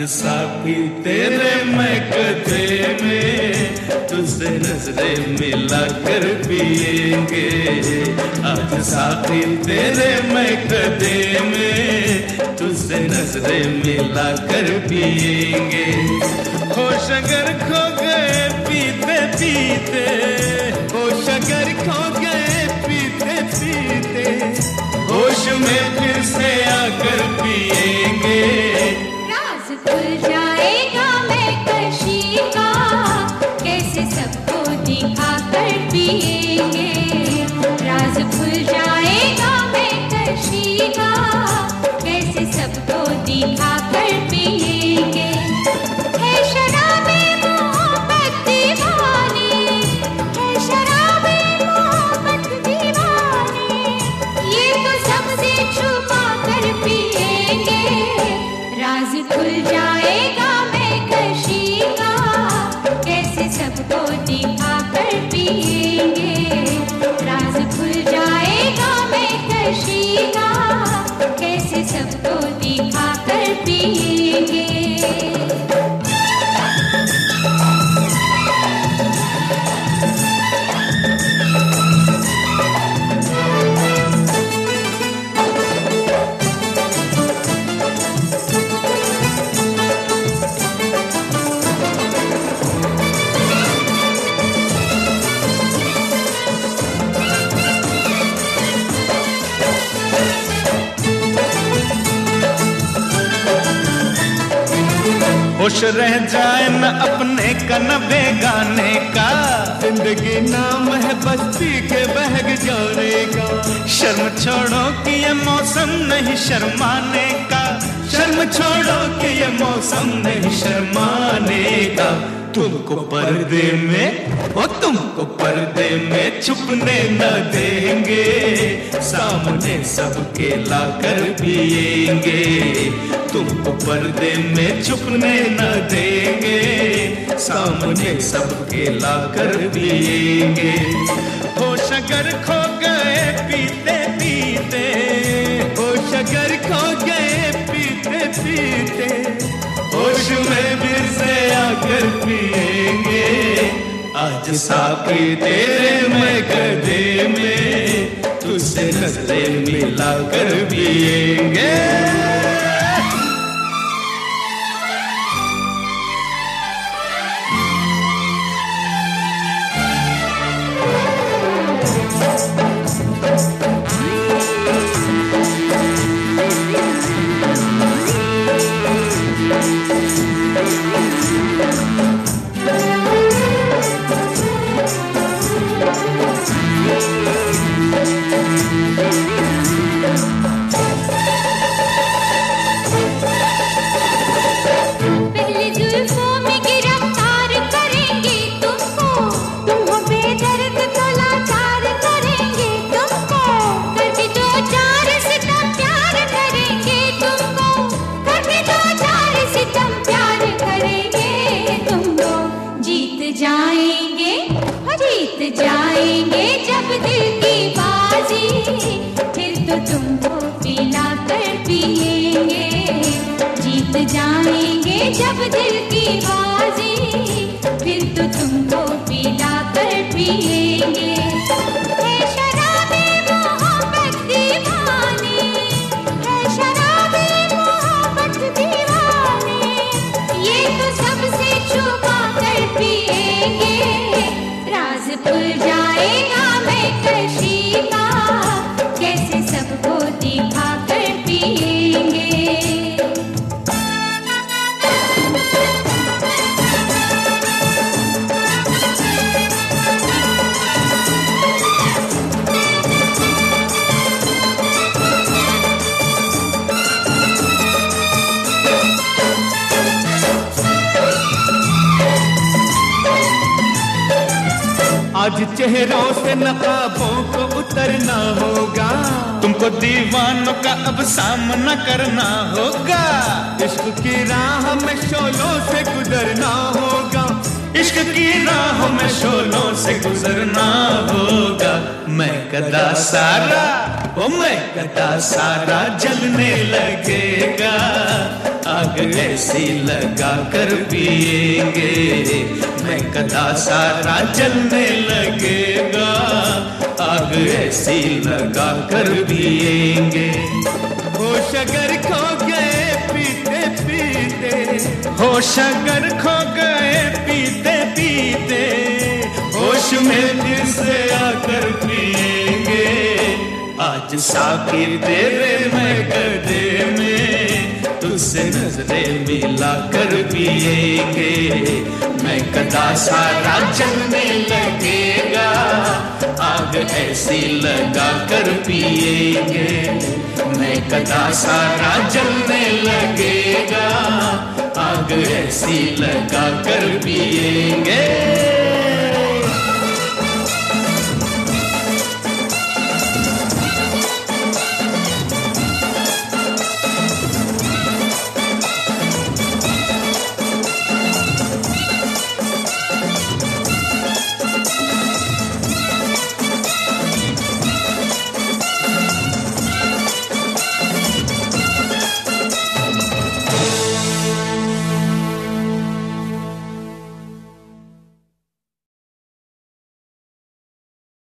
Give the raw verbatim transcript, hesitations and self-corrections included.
आज साथी तेरे मैं कदे में, तुझसे नजरें मिला कर पिएंगे। आज साथी तेरे मैं कदे में, तुझसे नजरें मिला कर पिएंगे। होश अगर खो गए पीते पीते, होश अगर खो गए पीते पीते, होश में फिर से आकर पिएंगे। राज खुल जाएगा मैं कशी का, कैसे सबको दिखा कर पिएंगे। राज खुल जाएगा मैं कशी का, कैसे सबको दिखा कर पिएंगे। है शराबी मोहब्बत दीवानी, है शराबी मोहब्बत दीवानी, ये तो सबसे छुपा कर पिएंगे। राज खुल जाएगा मैं कशी का, कैसे सबको दिखा कर पिएंगे। राज खुल जाएगा मैं कशी का, कैसे सबको दिखा कर पिएंगे। होश रह जाए न अपने का न बेगाने का, जिंदगी नाम है बस्ती के बहक जाने का। शर्म छोड़ो कि ये मौसम नहीं शर्माने का, शर्म छोड़ो कि ये मौसम नहीं शर्माने का। तुमको पर्दे में, ओ तुमको पर्दे में छुपने न देंगे, सामने सबके लाकर पिएंगे। तुमको पर्दे में छुपने न देंगे, सामने सबके लाकर पिएंगे। होश अगर खो गए पीते पीते, होश अगर खो गए पीते पीते, होश में फिर से आकर पिएंगे। आज साथी तेरे मैं कदे में, तुझसे नजरें मिला कर पिएंगे। जाएंगे जब दिल की बाजी, फिर तो तुमको पिला कर पिएंगे। जीत जाएंगे जब दिल की बाजी, फिर तो तुमको पिला कर पिएंगे। है शराबी मोहब्बत दीवानी, है शराबी मोहब्बत दीवानी, ये तो सबसे छुपा कर पिएंगे। राज खुल जाएगा मैं कशी का, कैसे सबको दिखा कर पिएंगे। आज चेहरों से नकाबों को उतरना होगा, तुमको दीवानों का अब सामना करना होगा। इश्क की राह में शोलों से गुजरना होगा, इश्क की राह में शोलों से गुजरना होगा। मैं कदा सारा ओ मैं गदा सारा जलने लगेगा, आग ऐसी लगा कर पिएंगे। मैं गदा सारा जलने लगेगा, आग ऐसी लगा कर पिएंगे। होश अगर खो गए पीते पीते, होश अगर खो गए पीते पीते, होश में फिर से आकर पिएंगे। आज साकी तेरे मैं गदे में, तुझसे नजरें मिला कर पिएंगे। मैं गदा सारा जलने लगेगा, आग ऐसी लगा कर पिएंगे। मैं गदा सारा जलने लगेगा, आग ऐसी लगा कर पिएंगे।